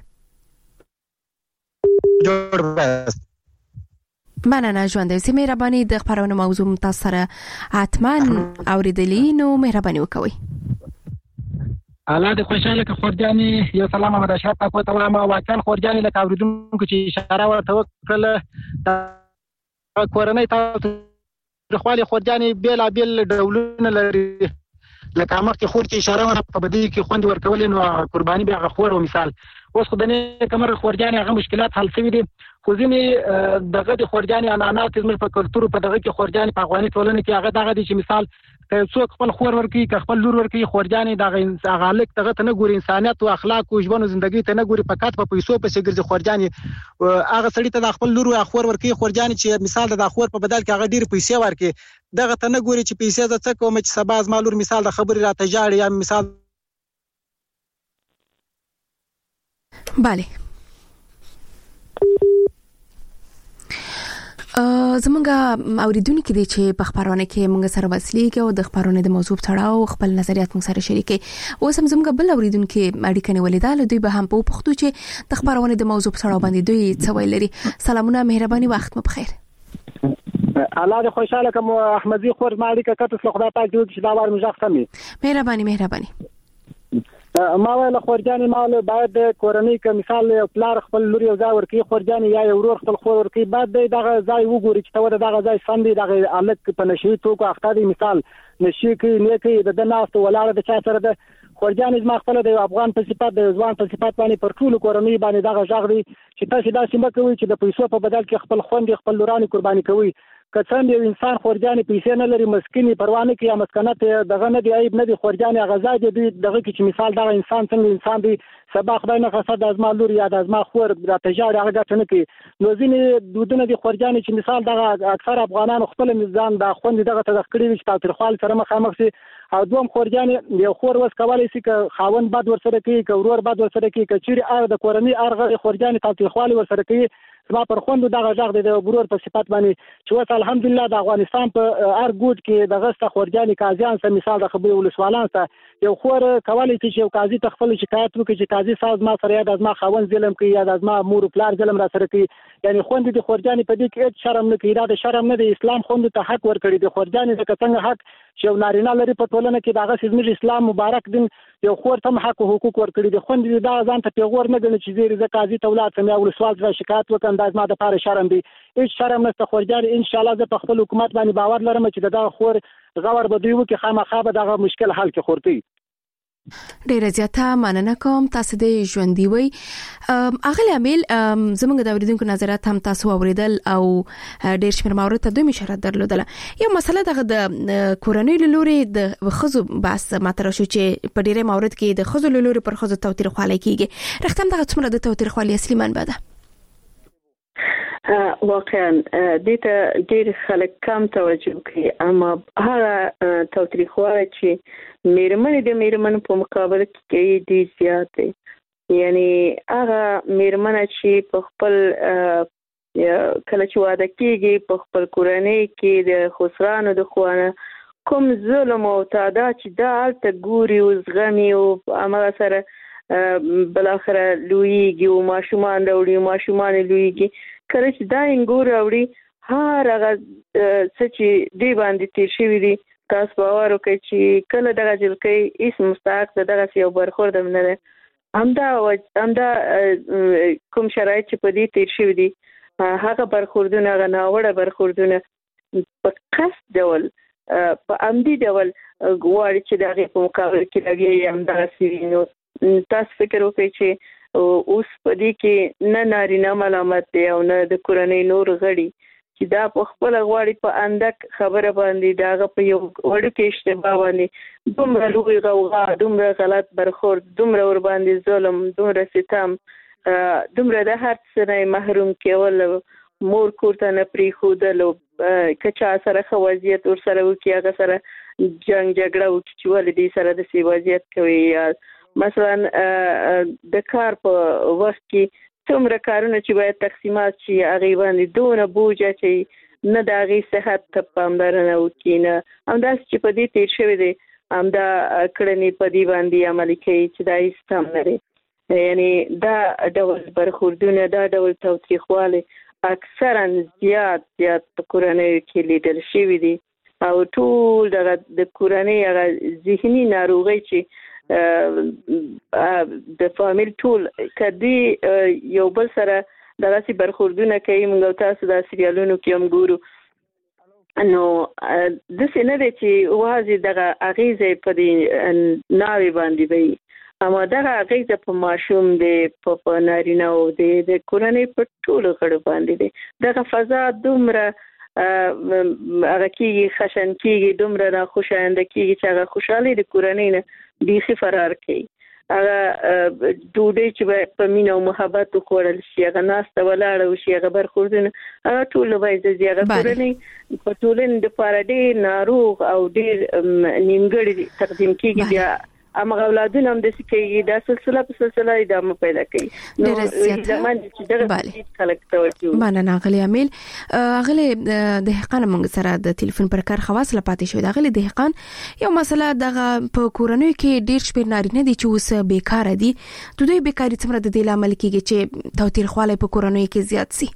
مننه ژوند اوسې مهرباني د خبرونو موضوع تاسو سره حتما اوریدلی نو مهرباني وکوي الله دې خوشاله که خورجاني یو سلام محمد اشرف تاسو ته وایم واکل خورجاني لکه اوریدونکو چې اشاره ورته وکړه د کورنۍ تاسو تاوتریخوالي خورجانې بېلابېل ډولونه لري. لکه مخکې خور چې اشاره ونه په بدی کې خوند ورکول نو قرباني به غفور او مثال اوس خو د نه کمر خورجانې هغه مشکلات حل شوي دي خو ځینې دغه د خورجانې عنعنات زموږ په کلتور په دغه کې خورجانې په افغاني ټولنه کې هغه دغه دي چې مثال څوک خپل خور ورکوي که خپل لور ورکوي خورجانې دغه هغه دغه ته نه ګوري انسانیت او اخلاق او ژوند او ژوندۍ ته نه ګوري فقط په پیسو پسې ګرځي خورجانې هغه سړی ته د خپل لور او خور ورکوي خورجانې چې مثال د خور په بدل کې هغه ډیر پیسې ورکوي دغه ته نه ګوري چې پیسې زه څه کوم چې سبا زما لور مثال د خبرې راته ژاړي یا مثال بله زمونږ اوریدونکو دي چې په خبرونه کې موږ سره وسلیږي او د خبرونه د موضوع تړاو خپل نظریات موږ سره شریکي اوس هم زمونږ بل اوریدونکو اړیکه نیولې ده دوی به هم په پښتو چې د خبرونه د موضوع تړاو باندې دوی څه ویل لري. سلامونه مهرباني وخت مو بخیر. الله دې خوشاله کوم احمدي خور ما اړیکه کته خدای پاک دې چې دا وار مجاخ سمي. مهرباني ما ویل خورجانې ما باید کورنۍ که مثال پلار خپل لور یو ځای ورکوي خورجانې یا یو ورور خپل خور ورکوي باید دغه ځای وګوري چې ته دغه ځای سم دی دغه هلک په نشي توکو اخته دی مثال نشي کوي نه کوي د ناست ولاړه د چا سره ده خورجانې زما خپل د افغان په صفات د ځوان په صفات باندې پر ټول کورنۍ باندې دغه ژغ دی چې تاسو دا سیمه کوي چې د پیسو په بدل کې خپل خوند خپل لورانې قرباني کوي که څنګه یو انسان خورجانې پیسې نه لري مسکینی پروانه کې یا مسکنت دغه نه دی عیب نه دی خورجانې غزا دی دغه کې چې مثال دغه انسان څنګه انسان دی سبا خدای نه قصد از ما لور یا از ما خور د تجارت هغه ګټه نه کوي نو ځینې دودونه دی خورجانې چې مثال دغه اکثر افغانانو خپل میزان د خوند دغه تدخ کړی چې تاوتریخوالي سره مخامخ شي او دوم خورجانې یو خور وس کولای شي که خاوند بد ورسره کوي که ورور بد ورسره کوي که چیرې ار د کورنۍ ارغه خورجانې تاوتریخوالي ورسره کوي زما پر خوند دغه ژغ د برور په صفات باندې چې وس الحمدلله د افغانستان په ار ګوټ کې دغه ست خورجانې قاضیان سره مثال د خبري ولسوالان سره یو خور کولای شي چې قاضي تخفل شکایت وکړي چې قاضي ساز ما سره یا د ما خاوند ظلم کوي یا د ما مور پلار ظلم را سره کوي یعنی خوند د خورجانې په دې کې هیڅ شرم نه کوي دا د شرم نه د اسلام خوند ته حق ورکړي د خورجانې د څنګه حق چې یو نارینه لري په ټولنه کې دغه زموږ اسلام مبارک دین یو خور ته حق او حقوق ورکړي د خوند دا ځان ته پیغور نه ګڼي چې زیری د قاضي تولات سم یا ولسوال ته شکایت وکړم دا ما د پاره شرم دی هیڅ شرم نشته خورجانې ان شاء الله زه په خپل حکومت باندې باور لرم چې دا خور غور به دوی وکي خامخا به دغه مشکل حل کې خورتي. ډیره زیاته مننه کوم تاسو د ژوندۍ وي اغلی امیل زمونږ د اوریدونکو نظرات هم تاسو اوریدل او ډیر شمیر موارد ته دوی مشره درلودله یو مسله دغه د کورنۍ لوري د خزو بس مطرح شو چې په ډیره موارد کې د خزو لوري پر خزو توتریخوالي کیږي رښتم دغه څومره د توتریخوالي اصلي منبع ده واقعا دې ډېر خلک کم توجه کوي اما هغه توتریخوالي چې میرمنې د میرمن په مقابله کې دي زیات دي یعنی هغه میرمن چې په خپل کله چې واده کېږي په خپل کورنۍ کې د خسرانو د خوانه کوم ظلم او تعداد چې دا الته ګوري او زغمي او هغه سره بلاخره لویږي او ماشومان راوړي ماشومان لویږي کله چې دا انګور راوړي هر هغه څه چې دی باندې تیر شوي دي تاسو باور وکړئ چې کله دغه جلکۍ هیڅ مستحق دغه یو برخورد هم نه دی همدا کوم شرایط چې په دې تیر شوي دي هغه برخوردونه هغه ناوړه برخوردونه په قصد ډول په عمدي ډول غواړي چې دغه په مقابل کې لګي همداسې نو تاسو فکر وکړئ چې اوس په دې کې نه نارینه ملامت دی او نه د کورنۍ نور غړي چې دا په خپل غواړي په اندک خبره باندې داغه په یو وړو کې اشتباه باندې دومره لوی غوغا دومره غلط برخورد دومره ور باندې ظلم دومره ستم دومره د هر څه نه محروم کېول مور کور ته نه پریښودل کچا سره خو وضعیت ور سره وکي هغه سره جنگ جګړه وکړي چې ولې سره د سی وضعیت کوي یا مثلا د کار په وخت کې څومره کارونه چې باید تقسیمات شي هغه باندې دونه بوجه چې نه د هغې صحت ته پاملرنه وکړي نه همداسې چې په دې تیر شوی دی همدا کړنې په دې باندې عملي کوي چې دا هېڅ هم نه دی یعنی دا ډول برخوردونه دا ډول توتریخوالی اکثرا زیات په کورنیو کې لیدل شوي دي او ټول دغه د کورنۍ هغه ذهني ناروغۍ چې د فامیل ټول کدي یو بل سره دغه برخوردونه کوي موږ تاسو د سریالونو کې هم ګورو نو د سینې د چې واځي دغه اغیزه په دې ناوی باندې وي اما دغه اغیزه په ماشوم د په نارینه او د کورنۍ په ټولو غړو باندې دي دغه فضا دومره هغه کېږي خشن کېږي دومره نه خوشاینده کېږي چې هغه خوشحالي د کورنۍ نه بیخي فرار کوي هغه ډوډۍ چې په مینه او محبت خوړل شي هغه ناسته ولاړه وشي هغه برخوردونه هغه ټول وایي چې هغه کورنۍ په ټولنې د لپاره ډېر ناروغ او ډېر نیمګړی تقدیم کېږي بیا اما اولادونه هم د سکیږي دا سلسله په سلسله ادامه پیدا کوي نو زموږ چې دغه خلک توجه مننه غلی امیل غلی د دهقان موږ سره د ټلیفون پر کار خواص لپاره شوی دا غلی دهقان یو مسله دغه په کورنۍ کې ډیر شپې نارینه دي چې اوس بیکاره دي دوی بیکاری څومره د دې لامل کېږي چې توتیرخواله په کورنۍ کې زیات سي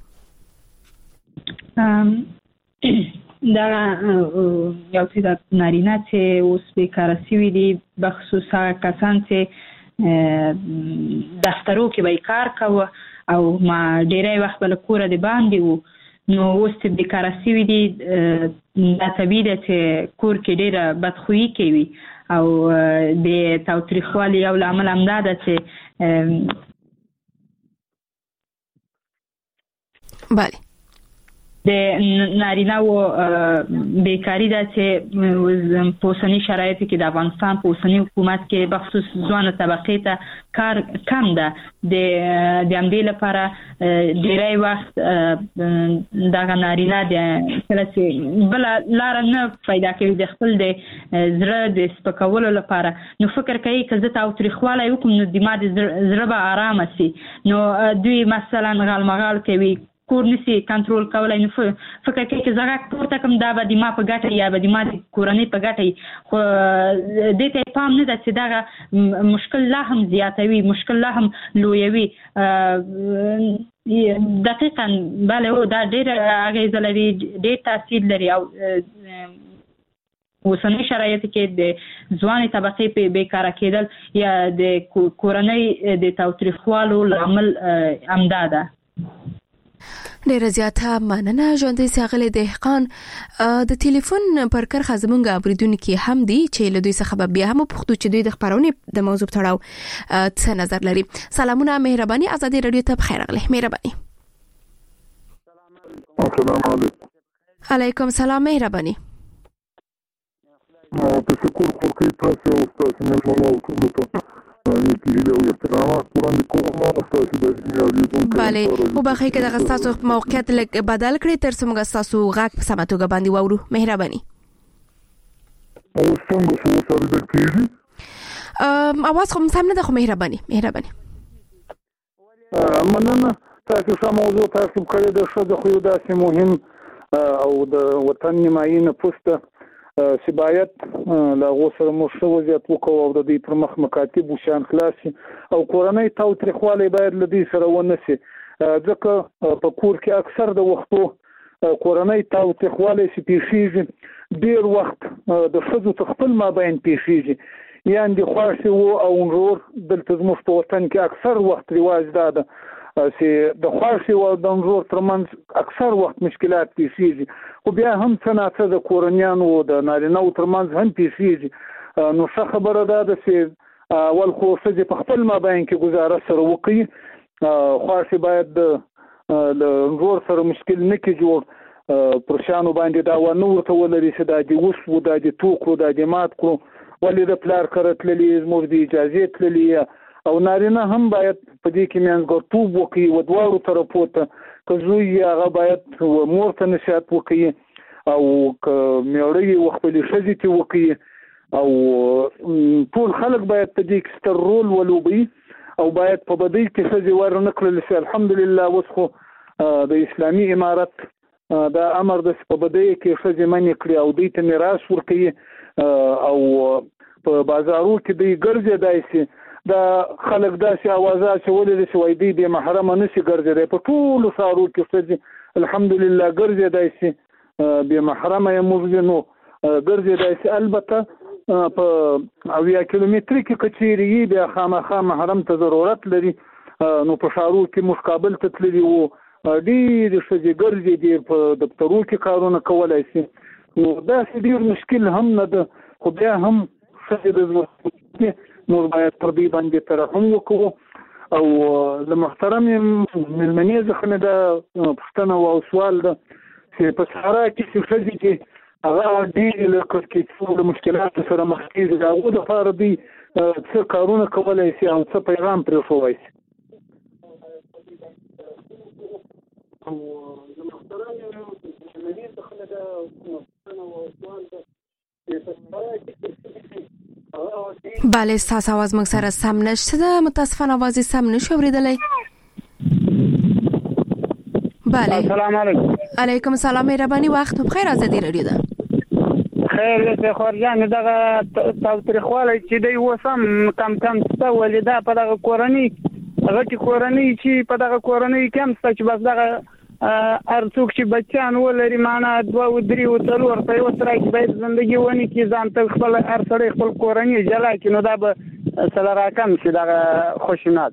دا یو څه د نارینه چې اوس بیکاره شوي دي بخصوص هغه کسان چې دفترو کې به کار کوه او ما ډیری وخت بل کوره د باندې وو نو اوس چې بیکاره شوي دي دا طبیعي ده چې کور کې ډیره بدخویي کوي او د تاوتریخوالي یو لامل همدا ده چې بله د نارینه و بیکاری ده چې په اوسني شرایطو کې د افغانستان په اوسني حکومت کې بخصوص ځوانه طبقې ته کار کم ده د همدې لپاره ډیری وخت دغه نارینه کله چې بله لاره نه پیدا کوي د خپل د زړه د سپکولو لپاره نو فکر کوي که زه تاوتریخوالی وکړم نو د ما د زړه به ارامه سي نو دوی مثلا غالمغال کوي کور نسی کنټرول کولای نو فکر کوي چې زغه پورته کوم دا به د ما په ګټه یا به د ما د کورنۍ په ګټه خو دې ته پام نه ده چې دا مشکل لا هم زیاتوي مشکل لا هم لویوي دقیقاً بله او دا ډېر اغیزه لري ډېر تاثیر لري او اوسني شرایطو کې د ځوانې طبقې په بیکاره کېدل یا د کورنۍ د تاوتریخوالو لامل همدا ده ډیر زیاته مننه ژوندۍ ساغله دهقان د ټلیفون پر کرخه زمونږ اوریدونکو هم دي چې له دوی څخه بیا هم پوښتنه چې دوی د خبرونه د موضوع تړاو څه نظر لري سلامونه مهرباني ازادي رادیو ته بخیر غلې مهرباني السلام علیکم علیکم سلام مهرباني تشکر کوم تاسو او تاسو نه مونږ ټول بله او بخیر که دغه تاسو موقعیت لږ بدل کړئ تر څو موږ تاسو غږ په سمه توګه باندې واورو مهرباني او څنګه څه سره کېږي اواز خو سم نه ده خو مهرباني مننه تاسو سم موضوع تاسو کړی د شوه خو داسې مهم او د وطن نیمایي نفوس ته چې باید لا غوسه مرشد وضعیت وکړو او د دې پر مخ مکاتب وشان خلاصي او کورنۍ تاوتریخوالی باید له دې سره ونسي ځکه په کور کې اکثر د وختو کورنۍ تاوتریخوالی چې پیښیږي ډیر وخت د ښځو خپل مابین پیښیږي یعنې د خوښې او ورور دلته زموږ په وطن کې اکثر وخت رواج دا ده چې د خوښې او د ورور ترمنځ اکثر وخت مشکلات پیښیږي خو بیا هم څه ناڅه د کورنیانو د نارینه‌و ترمنځ هم پیښیږي نو ښه خبره دا ده چې اول خو ښځې په خپل مابین کې ګزاره سره وکړي خوښې باید د ورور سره مشکل نه کړي جوړ پر شانو باندې دا ونه ورته ولري چې دا دې وشو دا دې توکړو دا دې مات کړو ولې د پلار کره تللي زموږ د اجازې تللي او نارینه هم باید په دې کې منځګړتوب وکړي و دواړو طرفو ته که زوی هغه باید مور ته نصیحت وکړي او که میړه یې خپلې ښځې ته وکړي او ټول خلک باید په دې کې ستر رول ولوبوي او باید په بدۍ کې ښځې ورنه کړل شي الحمدلله اوس خو د اسلامي امارت دا امر د په بدۍ کې ښځې منې کړي او دوی ته میراث ورکوي او په بازارو کې دوی ګرځېدای شي دا خلک داسې اوازات چې ولې چې وای دی به محرمه نشي ګرځېدای په ټولو ښارو کې ښځې الحمدلله ګرځېدای شي به محرمه یې موږ نو ګرځېدای شي البته په 80 کیلومتر کې کچېری بیا خامخا محرم ته ضرورت لري نو په ښارو کې مقابل ته تللی وو ډېر ښځې ګرځېدي په دفترو کې کارونه کولای شي نو دا ډیر مشکل هم نه ده، خو بیا هم ښځې د موږ باید پر دې باندې ترحم وکړو. او د محترم مېلمنې څخه مې دا پوښتنه او سوال ده چې په صحرا کې چې ښځې چې هغه ډېرې له کړکېچو د مشکلاتو سره مخ کېږي، د هغو دپاره دوی څه کارونه کولی شي او څه پیغام پرېښودی شي؟ بله ستاسو आवाज موږ سره سم نشته ده، متاسفانه आवाज سم نشو اوریدلی. بله السلام علیکم. علیکم السلام، مهرباني وخت بخیر. آزادي رادیو ده. خیر دې خورجان دغه تاوتریخوالی چې دی اوس هم کم شته، ولې دا په دغه کورنۍ غټې کورنۍ چې په دغه کورنۍ کې هم شته چې بس دغه هر څوک چې بچیان ولري معنا 2 و 3 و 4 په یو سره کې باید زندگی ونی کې ځان ته خپل هر سړی خپل کورنۍ جلا کړي، نو دا به سره راکم شي دغه خوشینات.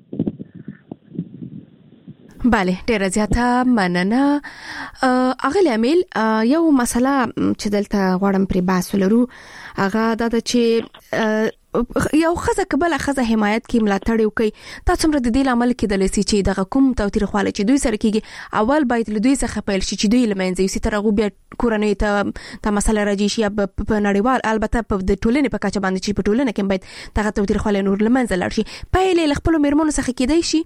بله ډیره زیاته مننه. اغلی امیل یو مسله چې دلته غواړم پرې بحث ولرو هغه دا ده چې یو خزه کبله خزه حمایت کې ملاتړ وکي، تاسو هم د دې لامل کې د لسی چې دغه کوم توتیرخواله چې دوی سره کېږي اول باید له دوی څخه پیل شي چې دوی لمنځه یوسي تر هغه بیا کورنۍ ته مسله راځي شي په نړیوال البته په د ټولنې په کچه باندې چې په ټولنه کې باید دغه توتیرخواله نور لمنځه لاړ شي. پیل له خپل میرمنو څخه کېدای شي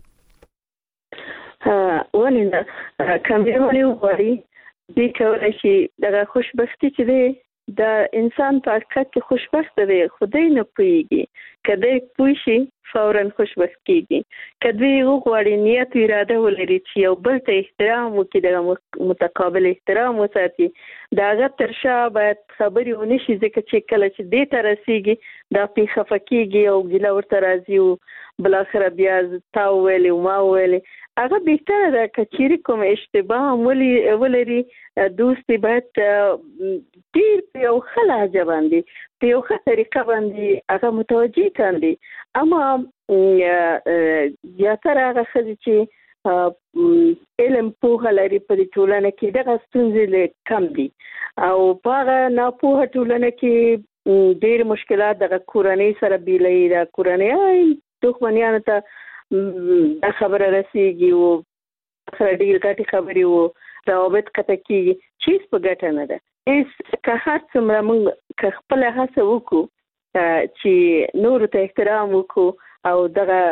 ولې نه کمېونی وغواړي دې کولای شي دغه خوشبختي چې دی د انسان په حقیقت کې خوشبخت دی، خدای نه پوهیږي. کله پوه شي فورا خوشبخت کیږي. کله وغواړي نیت اراده ولري چې یو بل ته احترام وکړي، د متقابل احترام وساتي، داغه ترشا باید خبري ونشي، ځکه چې کله چې دې ته رسیږي دا پیښه فکیږي او ګیله ورته راځي او بل اخر بیا تا ویلې او ما ویلې. هغه بهتره ده کچېری کوم اشتباه ولري دوستي باید ډیر په یو خلاجه باندې په یو طریقه باندې هغه متوجي کاندي. اما یا تر هغه چې علم پوهه لري په ټولنه کې دغه ستونزې کم دي او په هغه ناپوهه ټولنه کې ډیر مشکلات د کورنۍ سره بیلې د کورنۍ دښمنیانو ته دا خبره رسیږي او خبره ډیر غټي خبري او روابط قطع کیږي چې په ګټه نه ده. اس که هر څومره موږ خپل هڅه وکړو چې نور ته احترام وکړو او دغه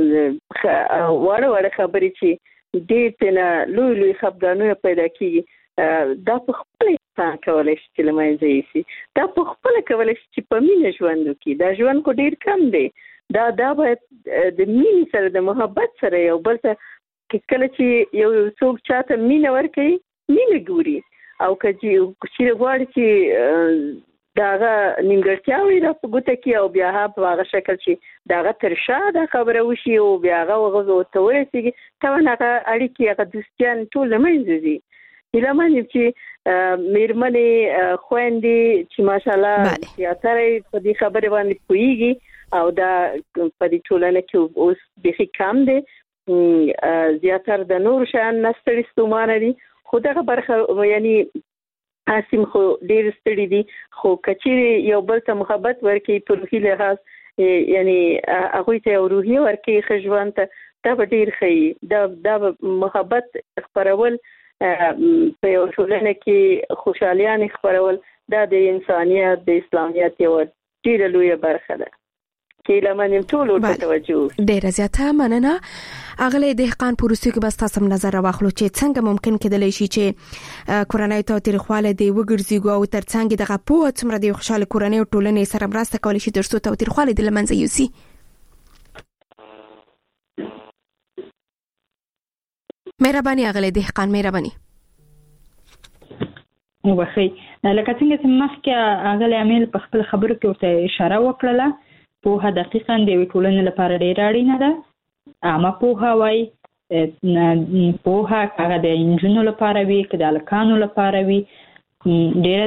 وړه خبرې چې دې ته لوی خبرونه پیدا کیږي دا په خپل انسان کولای شي چې لمایي شي، دا په خپل کولای شي چې په مینه ژوند وکړي. دا ژوند کو ډیر کم دی، دا باید د مینې سره د محبت سره یو بل ته کله چې یو څوک چاته مینه ورکړي مینه ګوري او چې غواړي چې داغه نیمګړتیاوي را په ګوته کې او بیا په هغه شکل چې داغه ترشا دا خبره وشي او بیا هغه وغوځو ته ورسیږي طبعا هغه اړیکې هغه دوستیان ټول لمنځه ځي. هیلمن چې میرمنې خويندې چې ماشاءالله زیاتره په دې خبره باندې پوهیږي او دا په دې ټولنه کې اوس به کم دي، زیاتره د نور شان نستړي ستومانه دي، خو دغه برخه یعنی اسیم خو ډیر ستړي دي، خو کچېری یو بل ته محبت ورکړي په روحي لحاظ یعنی هغه ته روحي ورکړي خجوان ته دا ډیر ښه دا محبت خبرول په یو ټولنه کې خوشالیان خبرول دا د انسانیت د اسلامیت یو ډیره لویه برخه ده. کله ټول ورته توجه ډیره زیاته مننه. اغلی دهقان پروسې کې بس تاسو نظر واخلو چې څنګه ممکن کېدلی شي چې کورنۍ توتیرخواله دی وګرځي او ترڅنګ دغه په څومره د خوشاله کورنۍ او ټولنې سره مرسته کولی شي ترڅو توتیرخواله د لمنځه یوسي. مهرباني اغلی دهقان، مهرباني. وخی لکه څنګه چې مخکې اغلی امیل په خپل خبرو کې ورته اشاره وکړه، پوهه دقیقاً د ټولنې لپاره ډېره اړینه ده. عامه پوهه وای پوهه هغه د انجونو لپاره وي که د هلکانو لپاره وي ډېره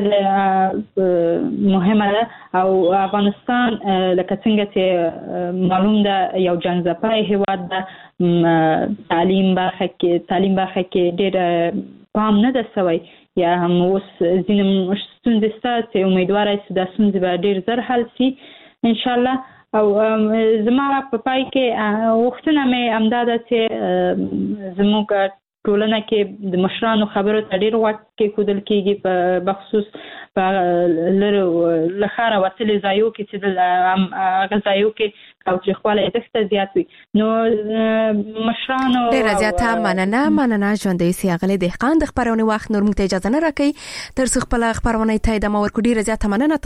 مهمه ده. او افغانستان لکه څنګه چې معلوم ده یو جنګ هیواد ده، تعلیم برخه کې ډېر پام نه ده سوی یا هم اوس ځینې ستونزې شته چې امیدواره چې دا ستونزې به ډېر زر حل شي ان شاء الله. او زما په پای کې وختونه مې همدا ده چې زموږ ټولنه کې د مشرانو خبرو ته ډېر غوږ کېښودل کېږي په بخصوص په له ښاره وتلي ځایو کې چې هغه ځایو کې تاوتریخوالی دښته زیات وي. نو مشرانو ډېره زیاته مننه ژوندۍ سي اغلې دهقان د خبرونې وخت نور موږ ته اجازه نه راکوي تر څو خپل خبرونه ته ادامه ورکړو. ډېره زیاته مننه